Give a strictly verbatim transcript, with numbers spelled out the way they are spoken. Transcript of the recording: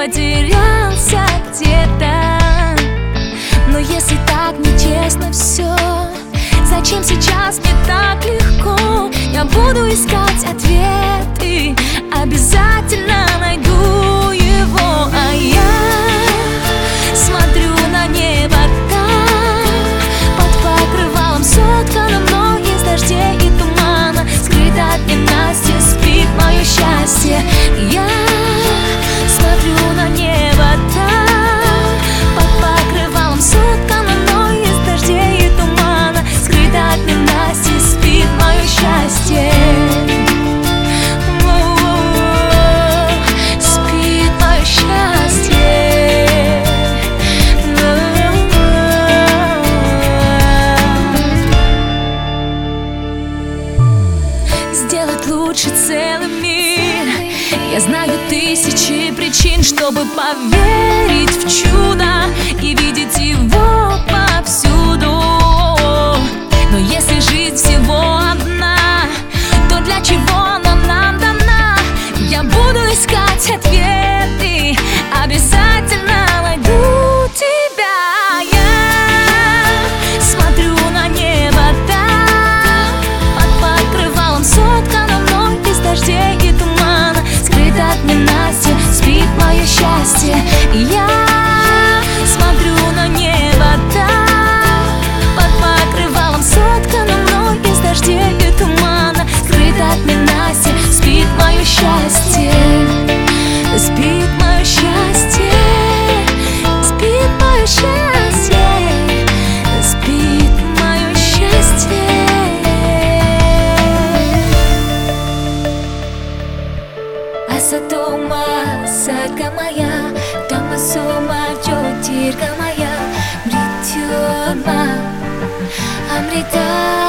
потерялся где-то. Но если так нечестно все, зачем сейчас мне так легко? Я буду искать ответы, обязательно найду его. А я смотрю на небо там, под покрывалом соткано мной из дождей и тумана. Скрыто от ненастья спит мое счастье. Я смотрю на небо там, под покрывалом соткано мной из дождей и тумана. Скрыто от ненастья спит мое счастье. Спит мое счастье. Сделать лучше целый мир. Я знаю тысячи причин, чтобы поверить в чудо и видеть его повсюду. Но если жизнь всего одна, то для чего она нам дана? Я буду искать ответы, обязательно найду тебя. Я смотрю на небо там, под покрывалом соткано мной из дождей и тумана. Скрыто от ненастья спит мое счастье. Я смотрю на небо там, под покрывалом соткано мной из дождей и тумана. Скрыто от ненастья спит мое счастье. Спит мое счастье. Спит мое счастье. Спит мое счастье. Асатома сагамая, тамасома джотиргамая, мритюрма амрита.